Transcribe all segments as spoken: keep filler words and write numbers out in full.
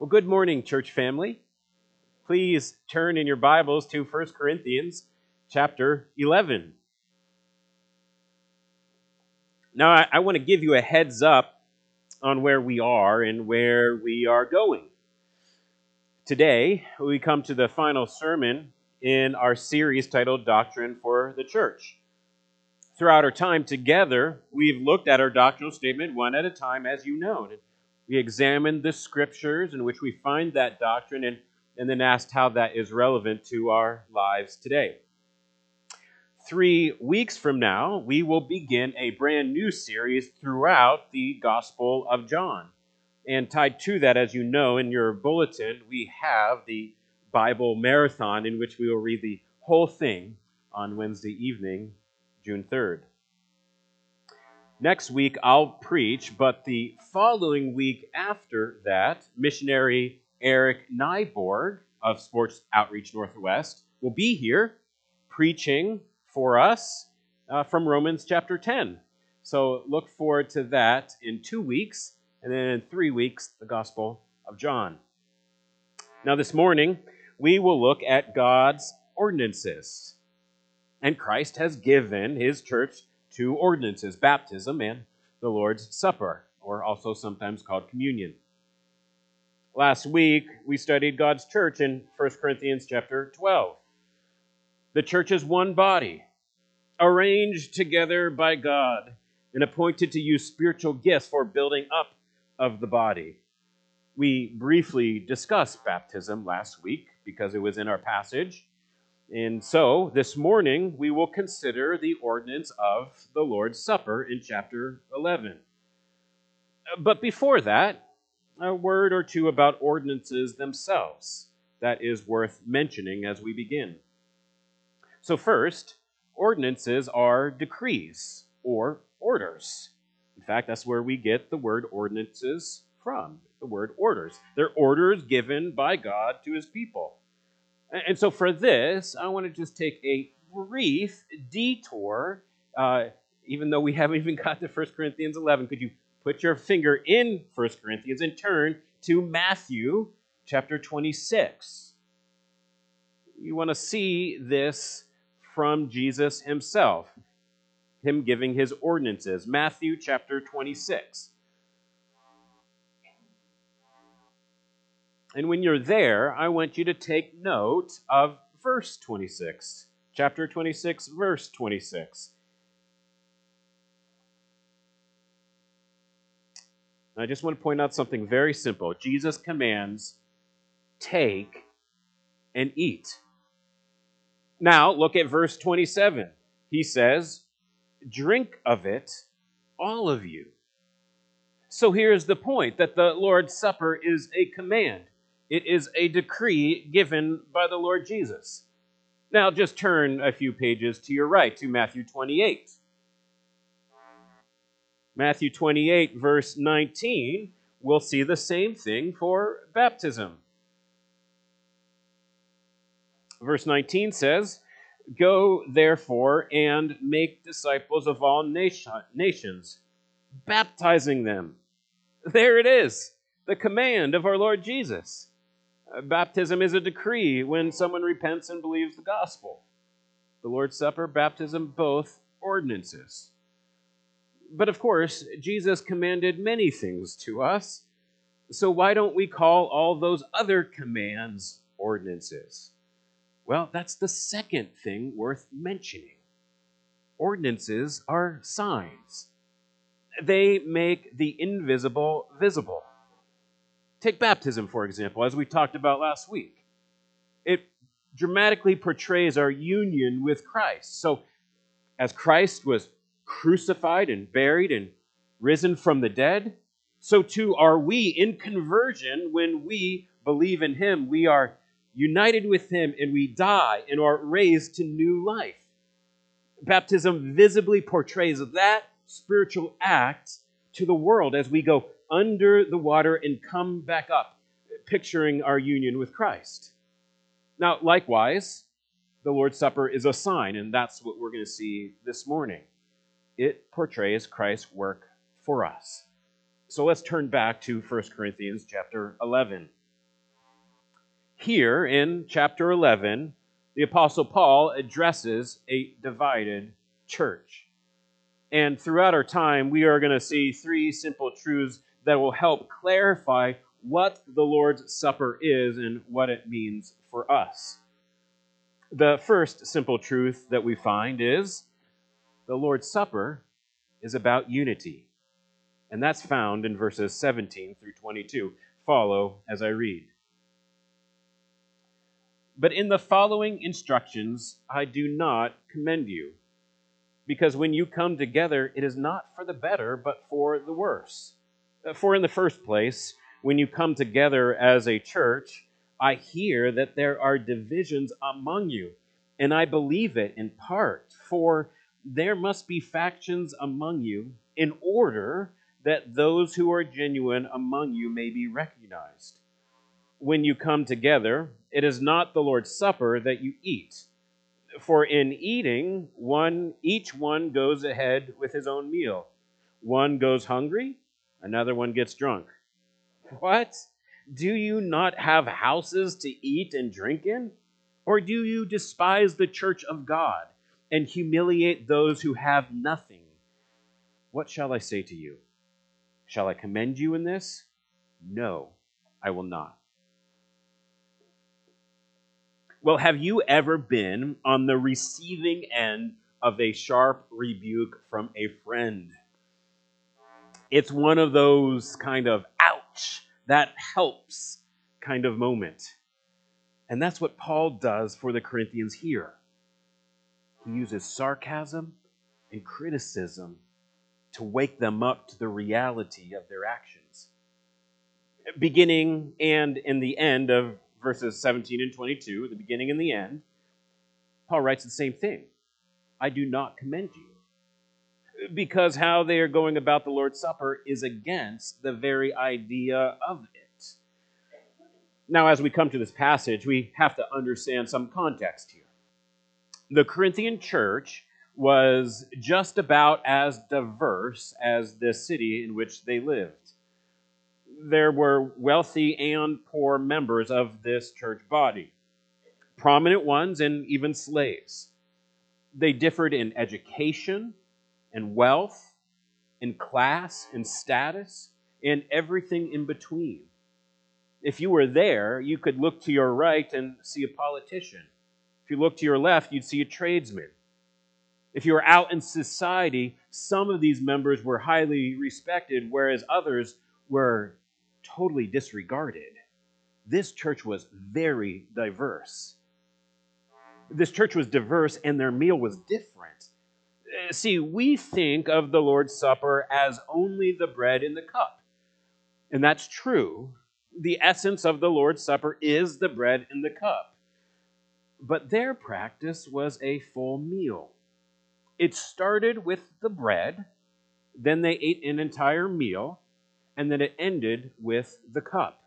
Well, good morning, church family. Please turn in your Bibles to First Corinthians chapter eleven. Now, I, I want to give you a heads up on where we are and where we are going. Today, we come to the final sermon in our series titled Doctrine for the Church. Throughout our time together, we've looked at our doctrinal statement one at a time, as you know. We examined the scriptures in which we find that doctrine and, and then asked how that is relevant to our lives today. Three weeks from now, we will begin a brand new series throughout the Gospel of John. And tied to that, as you know, in your bulletin, we have the Bible Marathon in which we will read the whole thing on Wednesday evening, June third. Next week, I'll preach, but the following week after that, missionary Eric Nyborg of Sports Outreach Northwest will be here preaching for us uh, from Romans chapter ten. So look forward to that in two weeks, and then in three weeks, the Gospel of John. Now this morning, we will look at God's ordinances. And Christ has given his church two ordinances, baptism and the Lord's Supper, or also sometimes called communion. Last week, we studied God's church in First Corinthians chapter twelve. The church is one body, arranged together by God and appointed to use spiritual gifts for building up of the body. We briefly discussed baptism last week because it was in our passage. And so, this morning, we will consider the ordinance of the Lord's Supper in chapter eleven. But before that, a word or two about ordinances themselves that is worth mentioning as we begin. So first, ordinances are decrees or orders. In fact, that's where we get the word ordinances from, the word orders. They're orders given by God to his people. And so for this, I want to just take a brief detour, uh, even though we haven't even got to First Corinthians eleven. Could you put your finger in First Corinthians and turn to Matthew chapter twenty-six? You want to see this from Jesus himself, him giving his ordinances. Matthew chapter twenty-six. And when you're there, I want you to take note of verse twenty-six. Chapter twenty-six, verse twenty-six. I just want to point out something very simple. Jesus commands, take and eat. Now, look at verse twenty-seven. He says, drink of it, all of you. So here's the point, that the Lord's Supper is a command. It is a decree given by the Lord Jesus. Now, just turn a few pages to your right to Matthew twenty-eight. Matthew twenty-eight, verse nineteen, we'll see the same thing for baptism. Verse nineteen says, go, therefore, and make disciples of all nation, nations, baptizing them. There it is, the command of our Lord Jesus. Baptism is a decree when someone repents and believes the gospel. The Lord's Supper, baptism, both ordinances. But of course, Jesus commanded many things to us, so why don't we call all those other commands ordinances? Well, that's the second thing worth mentioning. Ordinances are signs. They make the invisible visible. Take baptism, for example, as we talked about last week. It dramatically portrays our union with Christ. So, as Christ was crucified and buried and risen from the dead, so too are we in conversion when we believe in him. We are united with him and we die and are raised to new life. Baptism visibly portrays that spiritual act to the world as we go under the water and come back up, picturing our union with Christ. Now, likewise, the Lord's Supper is a sign, and that's what we're going to see this morning. It portrays Christ's work for us. So let's turn back to First Corinthians chapter eleven. Here in chapter eleven, the Apostle Paul addresses a divided church. And throughout our time, we are going to see three simple truths that will help clarify what the Lord's Supper is and what it means for us. The first simple truth that we find is the Lord's Supper is about unity. And that's found in verses seventeen through twenty-two. Follow as I read. But in the following instructions, I do not commend you, because when you come together, it is not for the better, but for the worse. For in the first place, when you come together as a church, I hear that there are divisions among you, and I believe it in part, for there must be factions among you in order that those who are genuine among you may be recognized. When you come together, it is not the Lord's Supper that you eat. For in eating, one each one goes ahead with his own meal. One goes hungry, another one gets drunk. What? Do you not have houses to eat and drink in? Or do you despise the church of God and humiliate those who have nothing? What shall I say to you? Shall I commend you in this? No, I will not. Well, have you ever been on the receiving end of a sharp rebuke from a friend? It's one of those kind of ouch, that helps kind of moment. And that's what Paul does for the Corinthians here. He uses sarcasm and criticism to wake them up to the reality of their actions. Beginning and in the end of verses seventeen and twenty-two, the beginning and the end, Paul writes the same thing. I do not commend you. Because how they are going about the Lord's Supper is against the very idea of it. Now, as we come to this passage, we have to understand some context here. The Corinthian church was just about as diverse as the city in which they lived. There were wealthy and poor members of this church body, prominent ones and even slaves. They differed in education and wealth, in class and status, and everything in between. If you were there, you could look to your right and see a politician. If you look to your left, you'd see a tradesman. If you were out in society, some of these members were highly respected, whereas others were totally disregarded. This church was very diverse. This church was diverse, and their meal was different. See, we think of the Lord's Supper as only the bread and the cup. And that's true. The essence of the Lord's Supper is the bread and the cup. But their practice was a full meal. It started with the bread, then they ate an entire meal, and then it ended with the cup.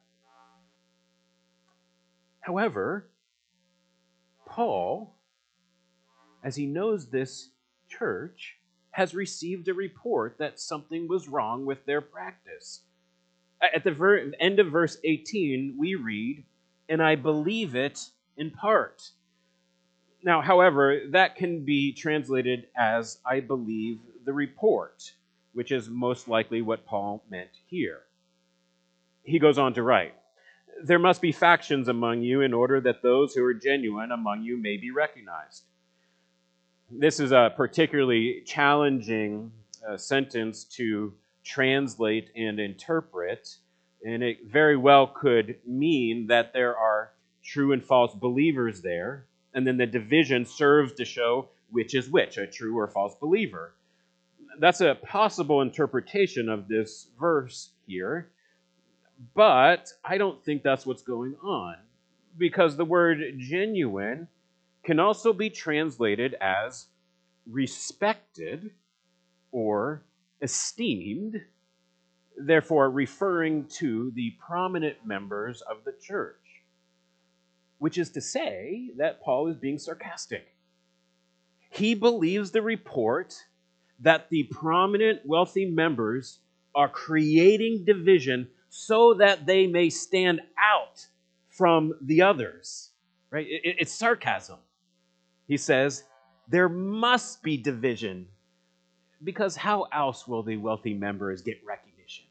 However, Paul, as he knows this church, has received a report that something was wrong with their practice. At the ver- end of verse eighteen, we read, and I believe it in part. Now, however, that can be translated as I believe the report, which is most likely what Paul meant here. He goes on to write, there must be factions among you in order that those who are genuine among you may be recognized. This is a particularly challenging uh, sentence to translate and interpret, and it very well could mean that there are true and false believers there, and then the division serves to show which is which, a true or false believer. That's a possible interpretation of this verse here, but I don't think that's what's going on, because the word genuine can also be translated as respected or esteemed, therefore referring to the prominent members of the church, which is to say that Paul is being sarcastic. He believes the report that the prominent wealthy members are creating division so that they may stand out from the others, right? It, it- it's sarcasm. He says, there must be division because how else will the wealthy members get recognition?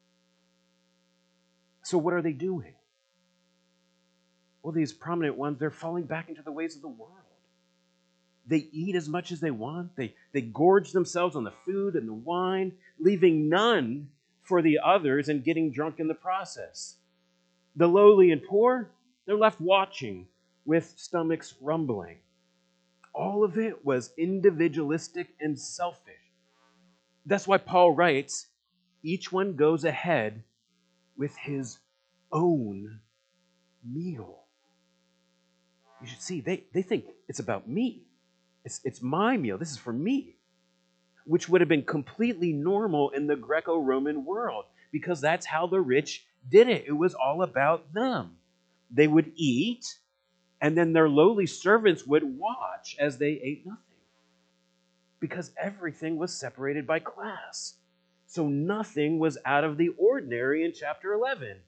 So what are they doing? Well, these prominent ones, they're falling back into the ways of the world. They eat as much as they want. They, they gorge themselves on the food and the wine, leaving none for the others and getting drunk in the process. The lowly and poor, they're left watching with stomachs rumbling. All of it was individualistic and selfish. That's why Paul writes, each one goes ahead with his own meal. You should see, they, they think it's about me. It's, it's my meal. This is for me. Which would have been completely normal in the Greco-Roman world because that's how the rich did it. It was all about them. They would eat, and then their lowly servants would watch as they ate nothing. Because everything was separated by class. So nothing was out of the ordinary in chapter eleven.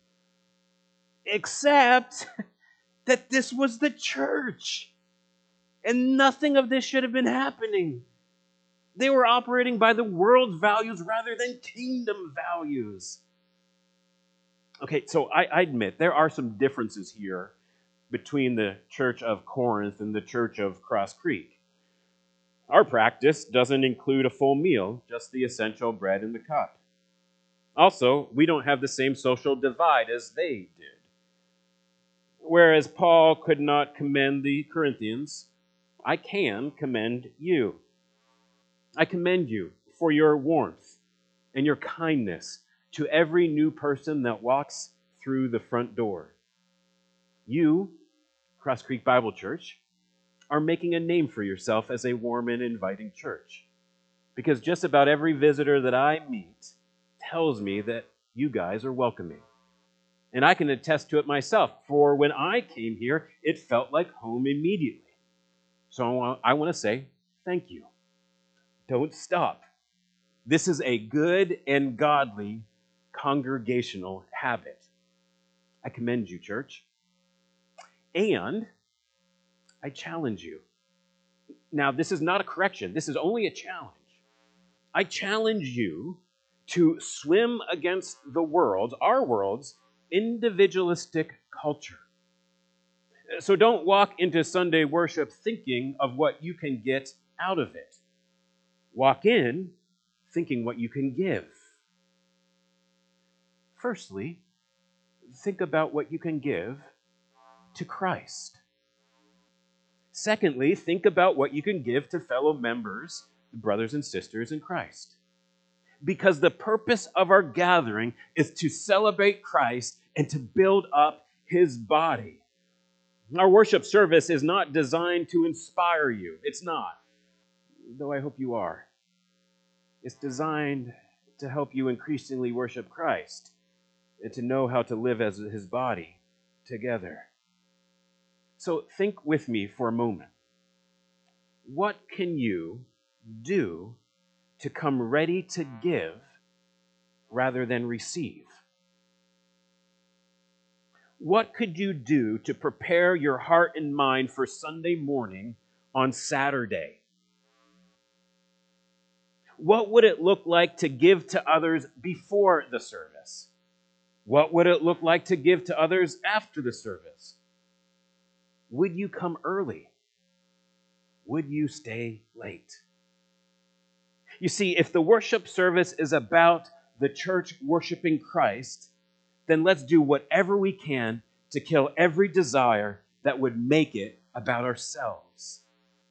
Except that this was the church. And nothing of this should have been happening. They were operating by the world's values rather than kingdom values. Okay, so I, I admit there are some differences here between the church of Corinth and the church of Cross Creek. Our practice doesn't include a full meal, just the essential bread and the cup. Also, we don't have the same social divide as they did. Whereas Paul could not commend the Corinthians, I can commend you. I commend you for your warmth and your kindness to every new person that walks through the front door. You, Cross Creek Bible Church, are making a name for yourself as a warm and inviting church. Because just about every visitor that I meet tells me that you guys are welcoming. And I can attest to it myself, for when I came here, it felt like home immediately. So I want to say thank you. Don't stop. This is a good and godly congregational habit. I commend you, church. And I challenge you. Now, this is not a correction. This is only a challenge. I challenge you to swim against the world, our world's individualistic culture. So don't walk into Sunday worship thinking of what you can get out of it. Walk in thinking what you can give. Firstly, think about what you can give to Christ. Secondly, think about what you can give to fellow members, brothers and sisters in Christ. Because the purpose of our gathering is to celebrate Christ and to build up his body. Our worship service is not designed to inspire you. It's not, though I hope you are. It's designed to help you increasingly worship Christ and to know how to live as his body together. So think with me for a moment. What can you do to come ready to give rather than receive? What could you do to prepare your heart and mind for Sunday morning on Saturday? What would it look like to give to others before the service? What would it look like to give to others after the service? Would you come early? Would you stay late? You see, if the worship service is about the church worshiping Christ, then let's do whatever we can to kill every desire that would make it about ourselves.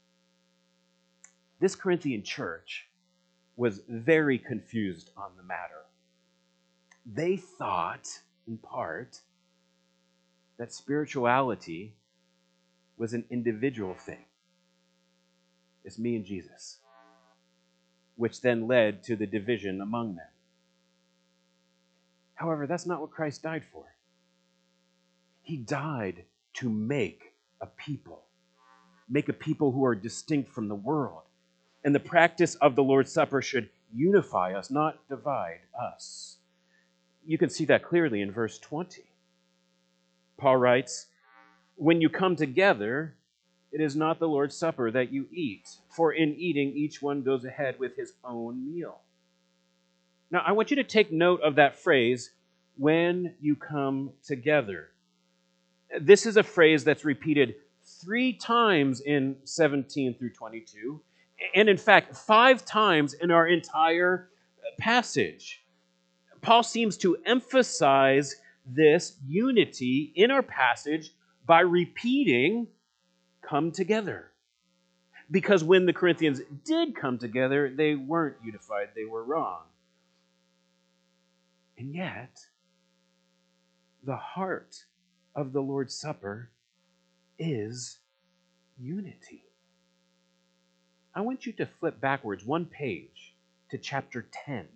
This Corinthian church was very confused on the matter. They thought, in part, that spirituality was an individual thing. It's me and Jesus, which then led to the division among them. However, that's not what Christ died for. He died to make a people, make a people who are distinct from the world. And the practice of the Lord's Supper should unify us, not divide us. You can see that clearly in verse twenty. Paul writes, "When you come together, it is not the Lord's Supper that you eat, for in eating each one goes ahead with his own meal." Now, I want you to take note of that phrase, "when you come together." This is a phrase that's repeated three times in seventeen through twenty-two, and in fact, five times in our entire passage. Paul seems to emphasize this unity in our passage by repeating, "come together." Because when the Corinthians did come together, they weren't unified, they were wrong. And yet, the heart of the Lord's Supper is unity. I want you to flip backwards one page to chapter ten.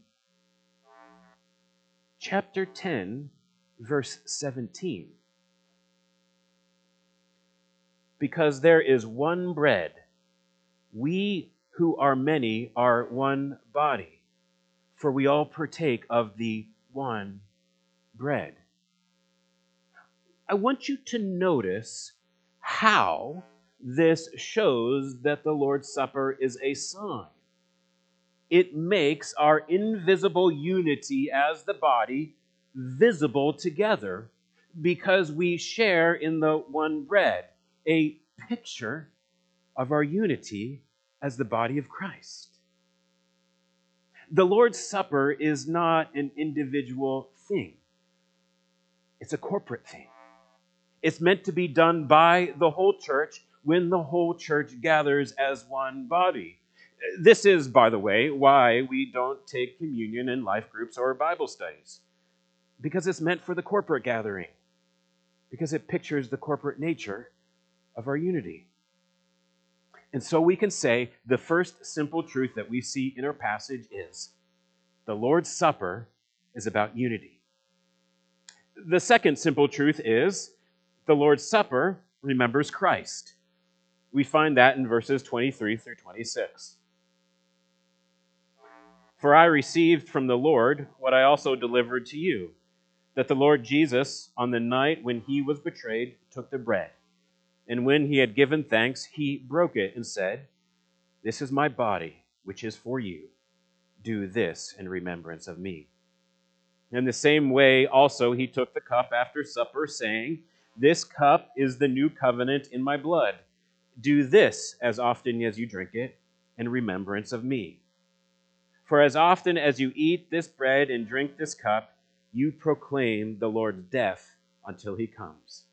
Chapter ten, verse seventeen. "Because there is one bread, we who are many are one body, for we all partake of the one bread." I want you to notice how this shows that the Lord's Supper is a sign. It makes our invisible unity as the body visible together because we share in the one bread, a picture of our unity as the body of Christ. The Lord's Supper is not an individual thing. It's a corporate thing. It's meant to be done by the whole church when the whole church gathers as one body. This is, by the way, why we don't take communion in life groups or Bible studies. Because it's meant for the corporate gathering. Because it pictures the corporate nature of our unity. And so we can say the first simple truth that we see in our passage is the Lord's Supper is about unity. The second simple truth is the Lord's Supper remembers Christ. We find that in verses twenty-three through twenty-six. "For I received from the Lord what I also delivered to you, that the Lord Jesus, on the night when he was betrayed, took the bread. And when he had given thanks, he broke it and said, 'This is my body, which is for you. Do this in remembrance of me.' In the same way also he took the cup after supper, saying, 'This cup is the new covenant in my blood. Do this as often as you drink it in remembrance of me. For as often as you eat this bread and drink this cup, you proclaim the Lord's death until he comes.'"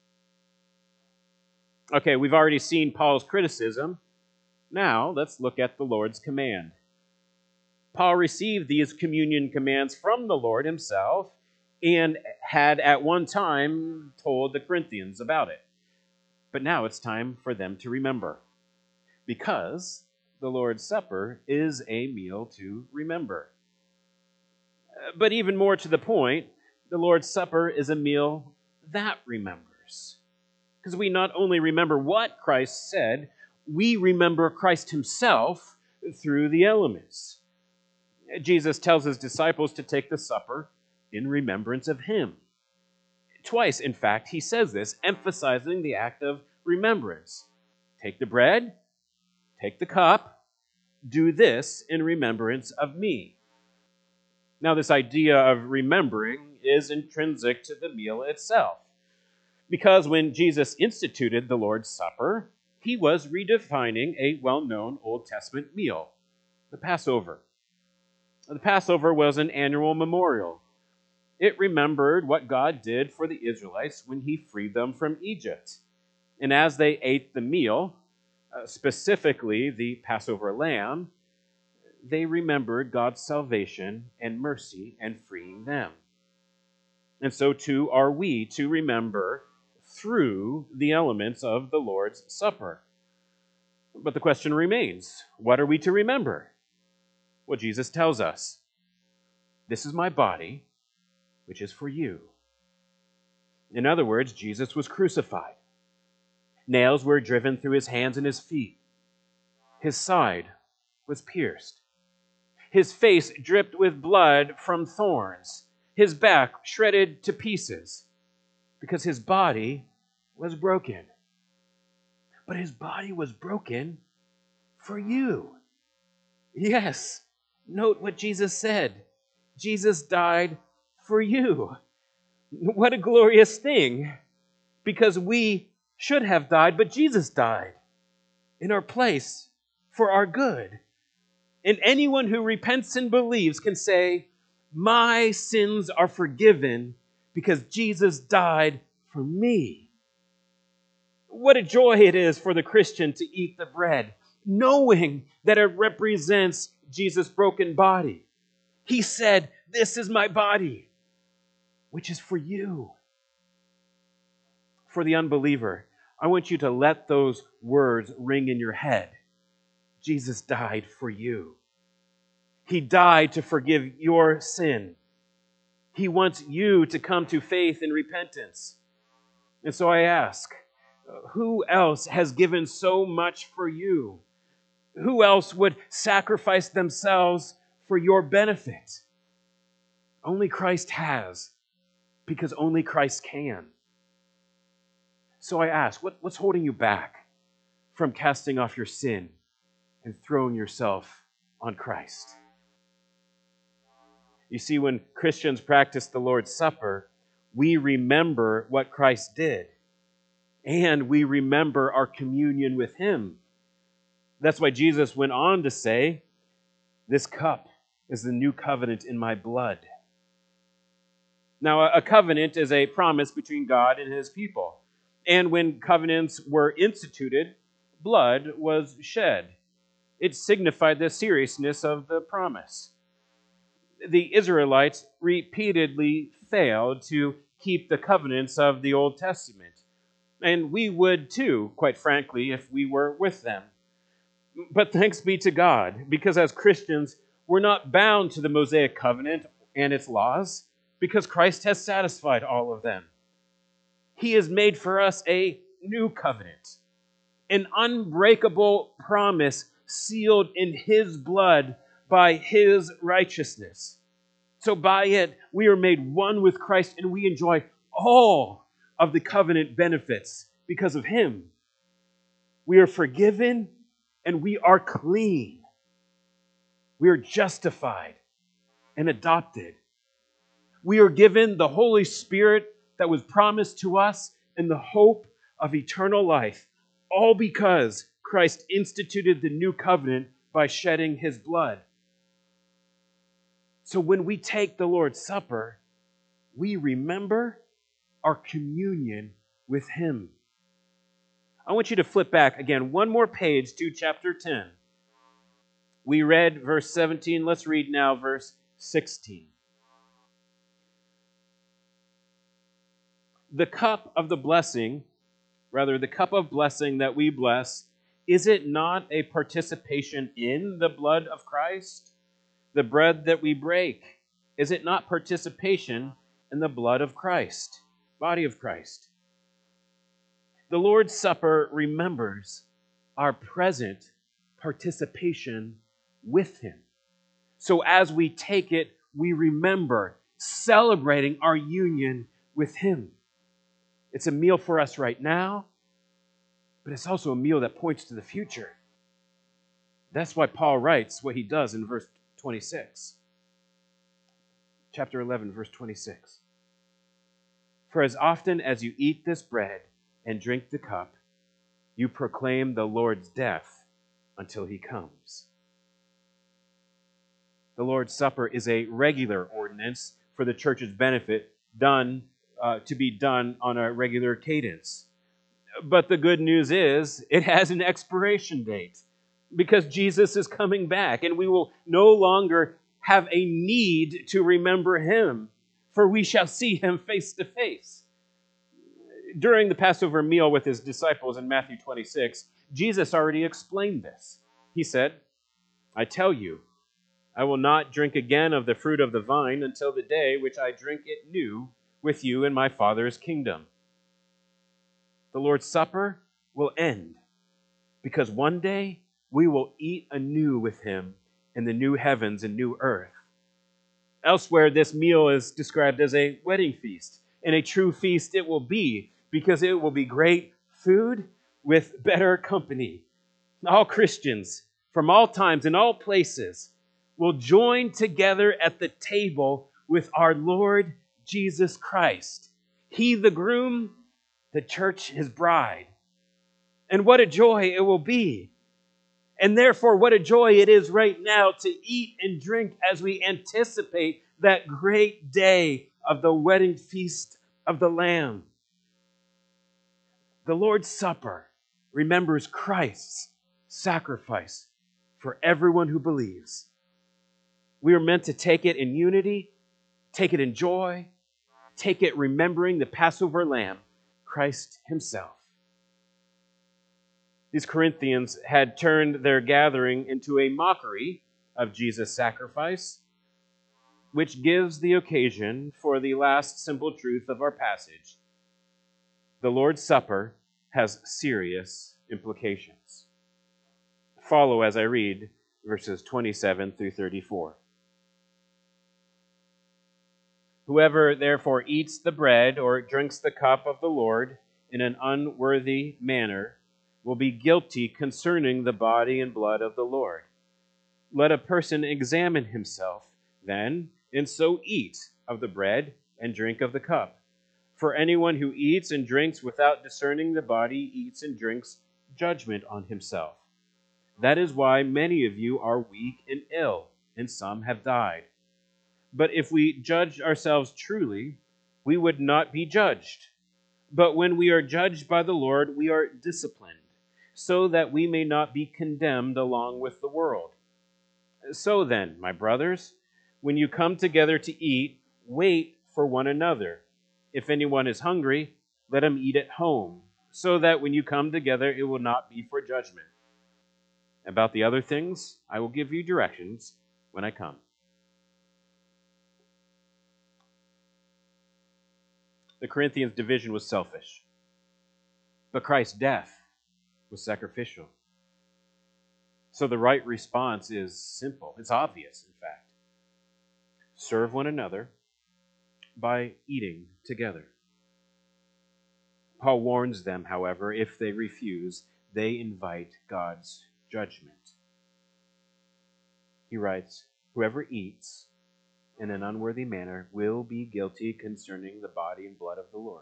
Okay, we've already seen Paul's criticism. Now let's look at the Lord's command. Paul received these communion commands from the Lord himself and had at one time told the Corinthians about it. But now it's time for them to remember, because the Lord's Supper is a meal to remember. But even more to the point, the Lord's Supper is a meal that remembers. Because we not only remember what Christ said, we remember Christ himself through the elements. Jesus tells his disciples to take the supper in remembrance of him. Twice, in fact, he says this, emphasizing the act of remembrance. Take the bread, take the cup, do this in remembrance of me. Now, this idea of remembering is intrinsic to the meal itself. Because when Jesus instituted the Lord's Supper, he was redefining a well-known Old Testament meal, the Passover. The Passover was an annual memorial. It remembered what God did for the Israelites when he freed them from Egypt. And as they ate the meal, uh, specifically the Passover lamb, they remembered God's salvation and mercy and freeing them. And so too are we to remember through the elements of the Lord's Supper. But the question remains, what are we to remember? Well, Jesus tells us, "This is my body, which is for you." In other words, Jesus was crucified. Nails were driven through his hands and his feet. His side was pierced. His face dripped with blood from thorns. His back shredded to pieces. because his body was broken. But his body was broken for you. Yes, note what Jesus said. Jesus died for you. What a glorious thing, because we should have died, but Jesus died in our place for our good. And anyone who repents and believes can say, my sins are forgiven because Jesus died for me. What a joy it is for the Christian to eat the bread, knowing that it represents Jesus' broken body. He said, this is my body, which is for you. For the unbeliever, I want you to let those words ring in your head. Jesus died for you. He died to forgive your sin. He wants you to come to faith and repentance. And so I ask, who else has given so much for you? Who else would sacrifice themselves for your benefit? Only Christ has, because only Christ can. So I ask, what, what's holding you back from casting off your sin and throwing yourself on Christ? You see, when Christians practice the Lord's Supper, we remember what Christ did, and we remember our communion with Him. That's why Jesus went on to say, this cup is the new covenant in my blood. Now, a covenant is a promise between God and His people. And when covenants were instituted, blood was shed. It signified the seriousness of the promise. The Israelites repeatedly failed to keep the covenants of the Old Testament. And we would too, quite frankly, if we were with them. But thanks be to God, because as Christians, we're not bound to the Mosaic covenant and its laws, because Christ has satisfied all of them. He has made for us a new covenant, an unbreakable promise sealed in His blood by His righteousness. So by it, we are made one with Christ, and we enjoy all of the covenant benefits because of Him. We are forgiven, and we are clean. We are justified and adopted. We are given the Holy Spirit that was promised to us and the hope of eternal life, all because Christ instituted the new covenant by shedding His blood. So when we take the Lord's Supper, we remember our communion with Him. I want you to flip back again one more page to chapter ten. We read verse seventeen. Let's read now verse sixteen. The cup of the blessing, rather the cup of blessing that we bless, is it not a participation in the blood of Christ? The bread that we break, is it not participation in the blood of Christ, body of Christ? The Lord's Supper remembers our present participation with Him. So as we take it, we remember celebrating our union with Him. It's a meal for us right now, but it's also a meal that points to the future. That's why Paul writes what he does in verse twenty-six. Chapter eleven, verse twenty-six. For as often as you eat this bread and drink the cup, you proclaim the Lord's death until He comes. The Lord's Supper is a regular ordinance for the church's benefit, done uh, to be done on a regular cadence. But the good news is it has an expiration date, because Jesus is coming back, and we will no longer have a need to remember Him, for we shall see Him face to face. During the Passover meal with His disciples in Matthew twenty-six, Jesus already explained this. He said, I tell you, I will not drink again of the fruit of the vine until the day which I drink it new with you in my Father's kingdom. The Lord's Supper will end, because one day we will eat anew with Him in the new heavens and new earth. Elsewhere, this meal is described as a wedding feast. And a true feast it will be, because it will be great food with better company. All Christians from all times and all places will join together at the table with our Lord Jesus Christ. He, the groom, the church, his bride. And what a joy it will be. And therefore, what a joy it is right now to eat and drink as we anticipate that great day of the wedding feast of the Lamb. The Lord's Supper remembers Christ's sacrifice for everyone who believes. We are meant to take it in unity, take it in joy, take it remembering the Passover Lamb, Christ himself. These Corinthians had turned their gathering into a mockery of Jesus' sacrifice, which gives the occasion for the last simple truth of our passage. The Lord's Supper has serious implications. Follow as I read verses twenty-seven through thirty-four. Whoever therefore eats the bread or drinks the cup of the Lord in an unworthy manner will be guilty concerning the body and blood of the Lord. Let a person examine himself then, and so eat of the bread and drink of the cup. For anyone who eats and drinks without discerning the body eats and drinks judgment on himself. That is why many of you are weak and ill, and some have died. But if we judged ourselves truly, we would not be judged. But when we are judged by the Lord, we are disciplined, so that we may not be condemned along with the world. So then, my brothers, when you come together to eat, wait for one another. If anyone is hungry, let him eat at home, so that when you come together, it will not be for judgment. About the other things, I will give you directions when I come. The Corinthians' division was selfish, but Christ's death was sacrificial. So the right response is simple. It's obvious, in fact. Serve one another by eating together. Paul warns them, however, if they refuse, they invite God's judgment. He writes, whoever eats in an unworthy manner will be guilty concerning the body and blood of the Lord.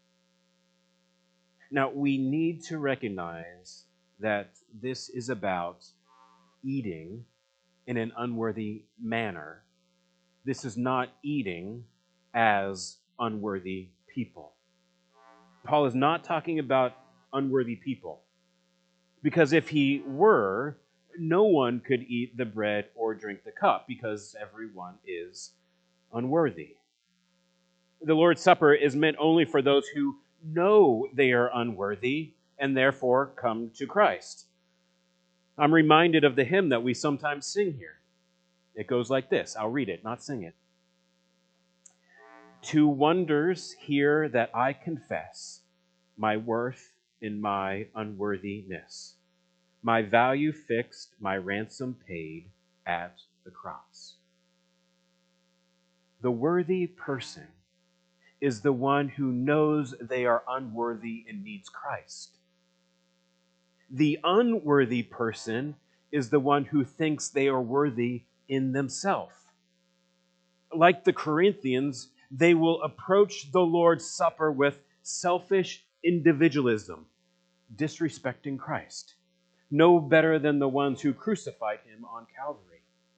Now, we need to recognize that this is about eating in an unworthy manner. This is not eating as unworthy people. Paul is not talking about unworthy people, because if he were, no one could eat the bread or drink the cup, because everyone is unworthy. The Lord's Supper is meant only for those who know they are unworthy and therefore come to Christ. I'm reminded of the hymn that we sometimes sing here. It goes like this. I'll read it, not sing it. Two wonders here that I confess, my worth in my unworthiness, my value fixed, my ransom paid at the cross. The worthy person is the one who knows they are unworthy and needs Christ. The unworthy person is the one who thinks they are worthy in themselves. Like the Corinthians, they will approach the Lord's Supper with selfish individualism, disrespecting Christ, no better than the ones who crucified him on Calvary.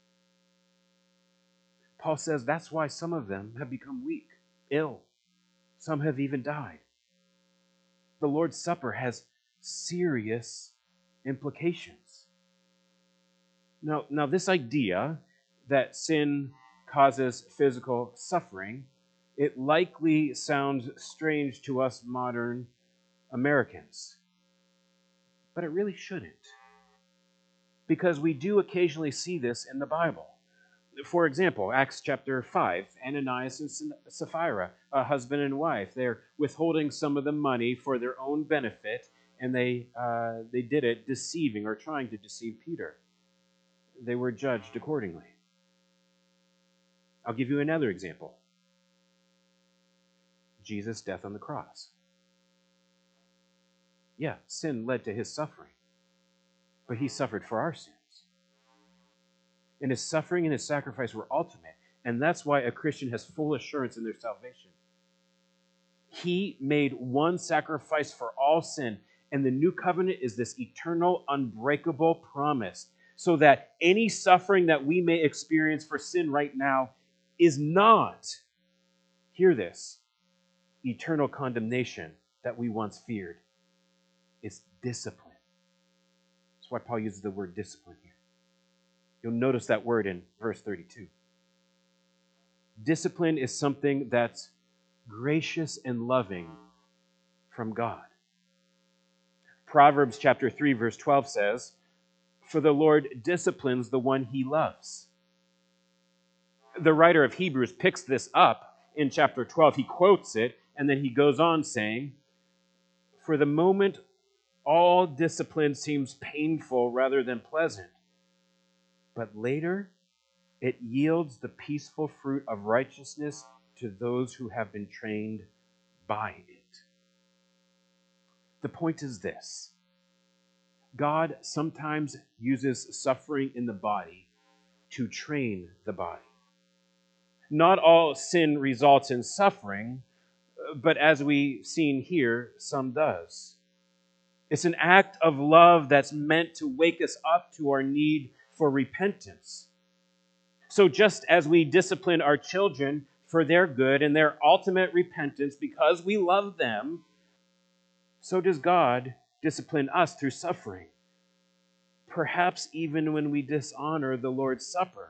Paul says that's why some of them have become weak, ill. Some have even died. The Lord's Supper has serious implications. Now, now this idea that sin causes physical suffering, it likely sounds strange to us modern Americans. But it really shouldn't. Because we do occasionally see this in the Bible. For example, Acts chapter five, Ananias and Sapphira, a husband and wife, they're withholding some of the money for their own benefit, and they uh, they did it deceiving or trying to deceive Peter. They were judged accordingly. I'll give you another example. Jesus' death on the cross. Yeah, sin led to his suffering, but he suffered for our sins. And his suffering and his sacrifice were ultimate, and that's why a Christian has full assurance in their salvation. He made one sacrifice for all sin, and the new covenant is this eternal, unbreakable promise, so that any suffering that we may experience for sin right now is not, hear this, eternal condemnation that we once feared. It's discipline. That's why Paul uses the word discipline here. You'll notice that word in verse thirty-two. Discipline is something that's gracious and loving from God. Proverbs chapter three, verse twelve says, "For the Lord disciplines the one he loves." The writer of Hebrews picks this up in chapter twelve. He quotes it, and then he goes on saying, "For the moment, all discipline seems painful rather than pleasant. But later, it yields the peaceful fruit of righteousness to those who have been trained by it." The point is this: God sometimes uses suffering in the body to train the body. Not all sin results in suffering, but as we've seen here, some does. It's an act of love that's meant to wake us up to our need for repentance. So just as we discipline our children for their good and their ultimate repentance because we love them, so does God discipline us through suffering, perhaps even when we dishonor the Lord's Supper.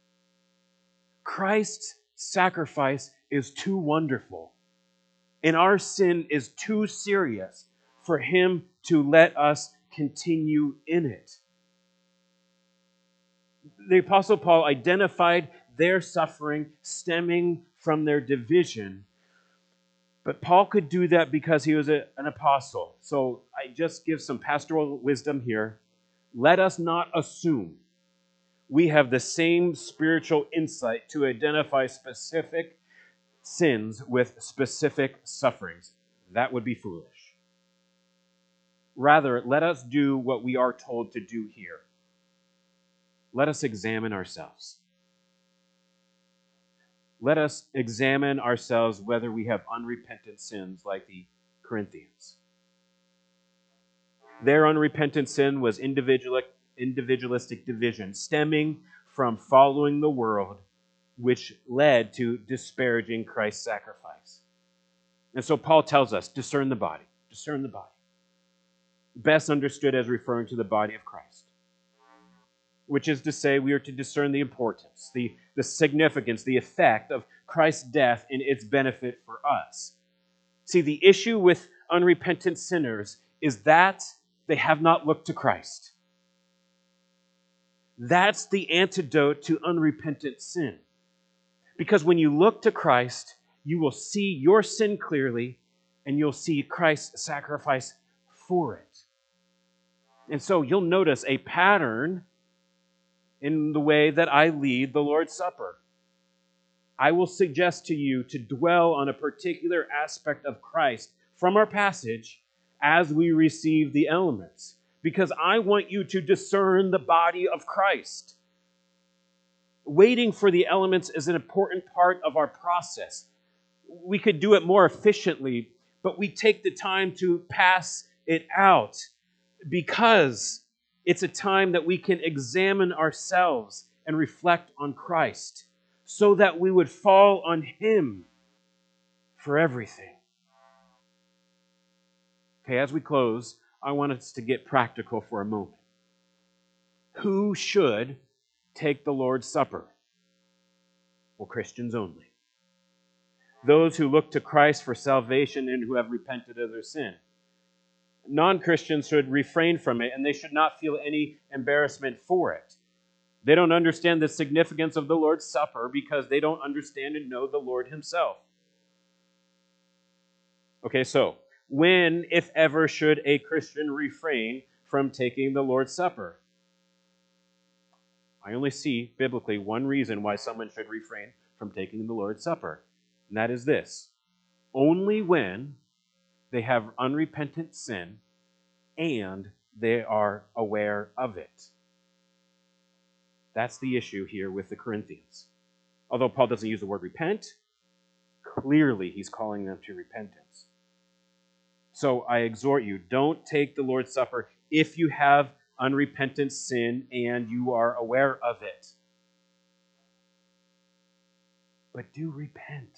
Christ's sacrifice is too wonderful, and our sin is too serious for him to let us continue in it. The Apostle Paul identified their suffering stemming from their division, but Paul could do that because he was a, an apostle. So I just give some pastoral wisdom here. Let us not assume we have the same spiritual insight to identify specific sins with specific sufferings. That would be foolish. Rather, let us do what we are told to do here. Let us examine ourselves. Let us examine ourselves whether we have unrepentant sins like the Corinthians. Their unrepentant sin was individualistic, individualistic division stemming from following the world, which led to disparaging Christ's sacrifice. And so Paul tells us, discern the body. Discern the body. Best understood as referring to the body of Christ, which is to say we are to discern the importance, the, the significance, the effect of Christ's death and its benefit for us. See, the issue with unrepentant sinners is that they have not looked to Christ. That's the antidote to unrepentant sin. Because when you look to Christ, you will see your sin clearly, and you'll see Christ's sacrifice for it. And so you'll notice a pattern in the way that I lead the Lord's Supper. I will suggest to you to dwell on a particular aspect of Christ from our passage as we receive the elements, because I want you to discern the body of Christ. Waiting for the elements is an important part of our process. We could do it more efficiently, but we take the time to pass it out because it's a time that we can examine ourselves and reflect on Christ so that we would fall on Him for everything. Okay, as we close, I want us to get practical for a moment. Who should take the Lord's Supper? Well, Christians only. Those who look to Christ for salvation and who have repented of their sin. Non-Christians should refrain from it, and they should not feel any embarrassment for it. They don't understand the significance of the Lord's Supper because they don't understand and know the Lord Himself. Okay, so when, if ever, should a Christian refrain from taking the Lord's Supper? I only see biblically one reason why someone should refrain from taking the Lord's Supper, and that is this: only when they have unrepentant sin and they are aware of it. That's the issue here with the Corinthians. Although Paul doesn't use the word repent, clearly he's calling them to repentance. So I exhort you, don't take the Lord's Supper if you have unrepentant sin and you are aware of it. But do repent.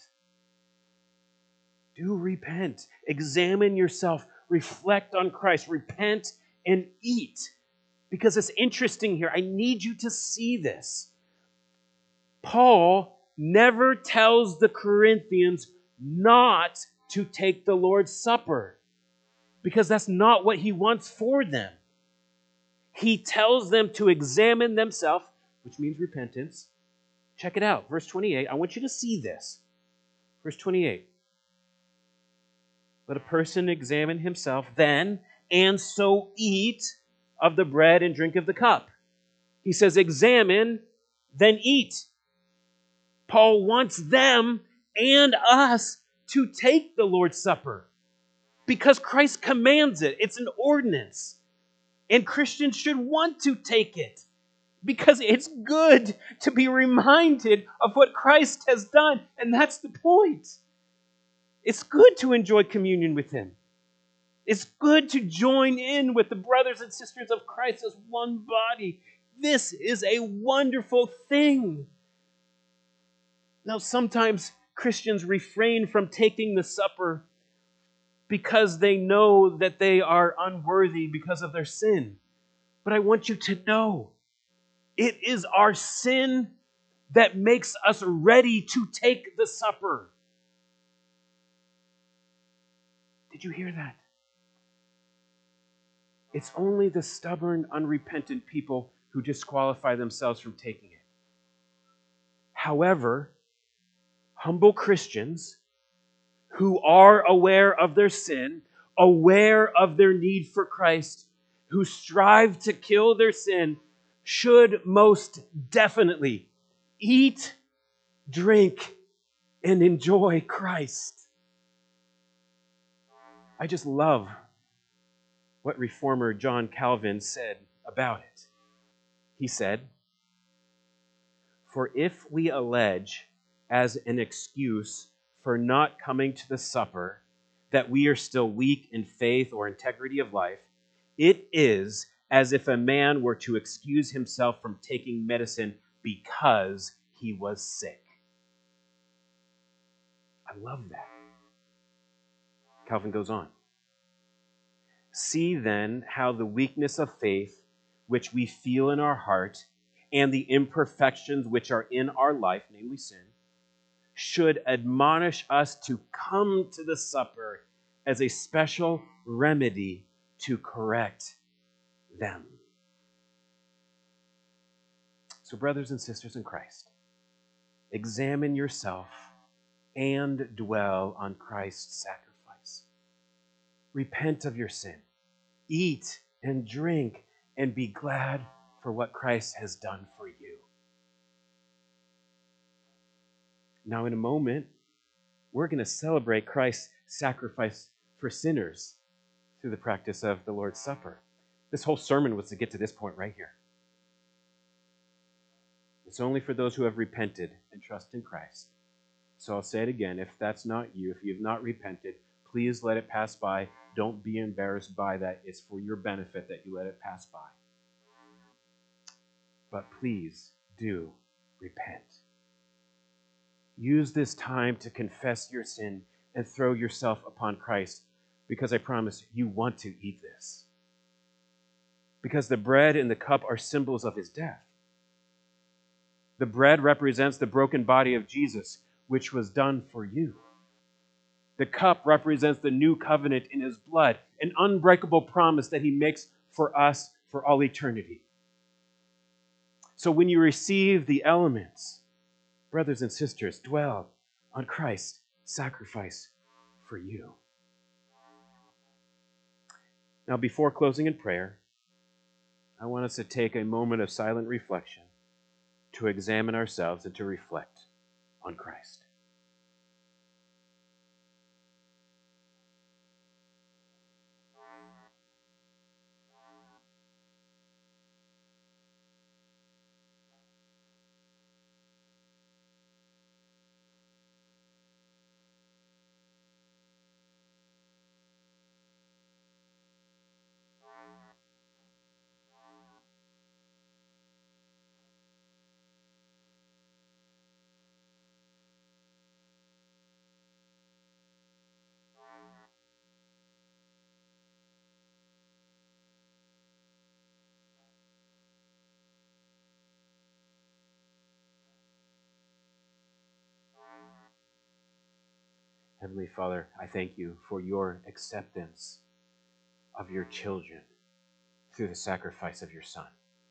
Do repent. Examine yourself. Reflect on Christ. Repent and eat. Because it's interesting here. I need you to see this. Paul never tells the Corinthians not to take the Lord's Supper, because that's not what he wants for them. He tells them to examine themselves, which means repentance. Check it out. Verse twenty-eight. I want you to see this. Verse twenty-eight. Let a person examine himself then, and so eat of the bread and drink of the cup. He says, examine, then eat. Paul wants them and us to take the Lord's Supper because Christ commands it. It's an ordinance. And Christians should want to take it because it's good to be reminded of what Christ has done. And that's the point. It's good to enjoy communion with Him. It's good to join in with the brothers and sisters of Christ as one body. This is a wonderful thing. Now, sometimes Christians refrain from taking the supper because they know that they are unworthy because of their sin. But I want you to know, it is our sin that makes us ready to take the supper. Did you hear that? It's only the stubborn, unrepentant people who disqualify themselves from taking it. However, humble Christians who are aware of their sin, aware of their need for Christ, who strive to kill their sin, should most definitely eat, drink, and enjoy Christ. I just love what Reformer John Calvin said about it. He said, "For if we allege as an excuse for not coming to the supper that we are still weak in faith or integrity of life, it is as if a man were to excuse himself from taking medicine because he was sick." I love that. Calvin goes on. "See then how the weakness of faith which we feel in our heart and the imperfections which are in our life, namely sin, should admonish us to come to the supper as a special remedy to correct them." So, brothers and sisters in Christ, examine yourself and dwell on Christ's sacrifice. Repent of your sin. Eat and drink and be glad for what Christ has done for you. Now, in a moment, we're going to celebrate Christ's sacrifice for sinners through the practice of the Lord's Supper. This whole sermon was to get to this point right here. It's only for those who have repented and trust in Christ. So I'll say it again. If that's not you, if you have not repented, please let it pass by. Don't be embarrassed by that. It's for your benefit that you let it pass by. But please do repent. Use this time to confess your sin and throw yourself upon Christ, because I promise you want to eat this. Because the bread and the cup are symbols of His death. The bread represents the broken body of Jesus, which was done for you. The cup represents the new covenant in His blood, an unbreakable promise that He makes for us for all eternity. So when you receive the elements, brothers and sisters, dwell on Christ's sacrifice for you. Now, before closing in prayer, I want us to take a moment of silent reflection to examine ourselves and to reflect on Christ. Heavenly Father, I thank you for your acceptance of your children through the sacrifice of your Son.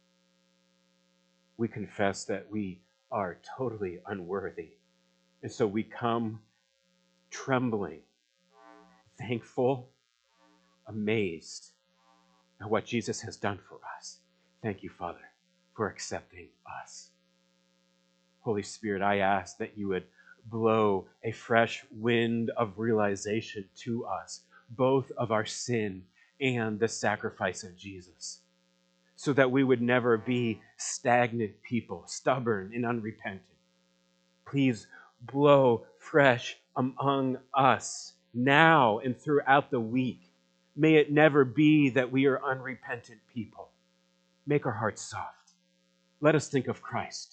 We confess that we are totally unworthy, and so we come trembling, thankful, amazed at what Jesus has done for us. Thank you, Father, for accepting us. Holy Spirit, I ask that you would blow a fresh wind of realization to us, both of our sin and the sacrifice of Jesus, so that we would never be stagnant people, stubborn and unrepentant. Please blow fresh among us now and throughout the week. May it never be that we are unrepentant people. Make our hearts soft. Let us think of Christ.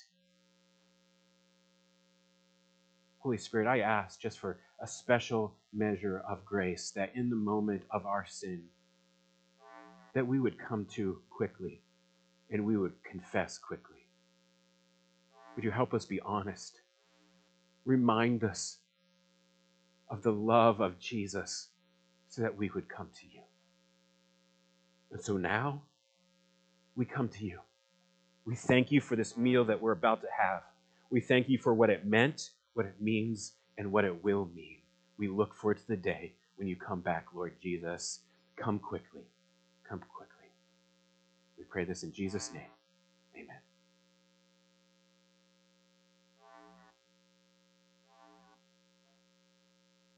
Holy Spirit, I ask just for a special measure of grace, that in the moment of our sin, that we would come to quickly and we would confess quickly. Would you help us be honest? Remind us of the love of Jesus so that we would come to you. And so now, we come to you. We thank you for this meal that we're about to have. We thank you for what it meant, what it means, and what it will mean. We look forward to the day when you come back, Lord Jesus. Come quickly. Come quickly. We pray this in Jesus' name.